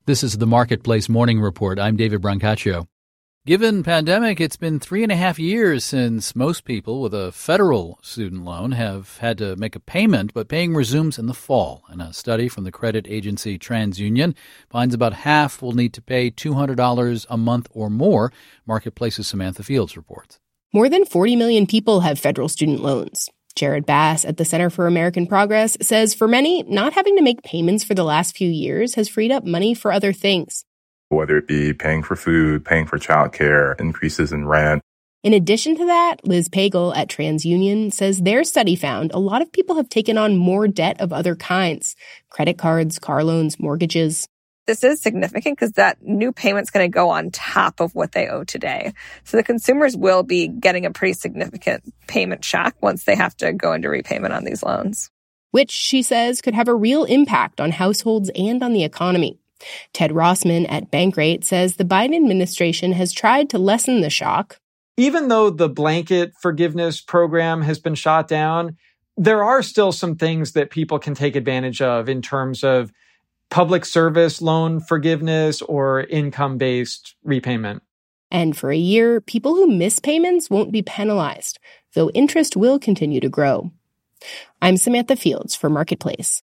This is the Marketplace Morning Report. I'm David Brancaccio. Given pandemic, it's been 3.5 years since most people with a federal student loan have had to make a payment, but paying resumes in the fall. And a study from the credit agency TransUnion finds about half will need to pay $200 a month or more. Marketplace's Samantha Fields reports. More than 40 million people have federal student loans. Jared Bass at the Center for American Progress says for many, not having to make payments for the last few years has freed up money for other things. Whether it be paying for food, paying for childcare, increases in rent. In addition to that, Liz Pagel at TransUnion says their study found a lot of people have taken on more debt of other kinds: credit cards, car loans, mortgages. This is significant because that new payment's going to go on top of what they owe today. So the consumers will be getting a pretty significant payment shock once they have to go into repayment on these loans. Which, she says, could have a real impact on households and on the economy. Ted Rossman at Bankrate says the Biden administration has tried to lessen the shock. Even though the blanket forgiveness program has been shot down, there are still some things that people can take advantage of in terms of public service loan forgiveness or income-based repayment. And for a year, people who miss payments won't be penalized, though interest will continue to grow. I'm Samantha Fields for Marketplace.